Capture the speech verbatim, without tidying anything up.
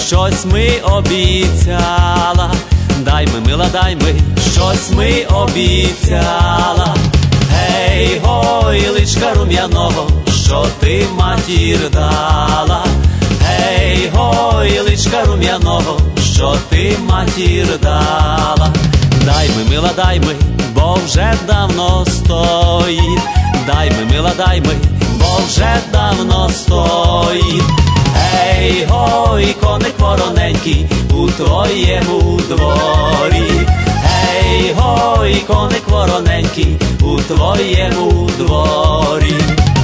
щось ми обіцяла. Дай ми, мила, дай ми, щось ми обіцяла. Гей, гой, личка рум'яного, що ти матір дала. Гей, гой, личка рум'яного, що ти матір дала. Дай ми, мила, дай ми, бо вже давно стоїть. Дай ми, мила, дай ми, бо вже давно стоїть. Гей, гой, коник вороненький у твоєму дворі. Гей, гой, коник вороненький у твоєму дворі.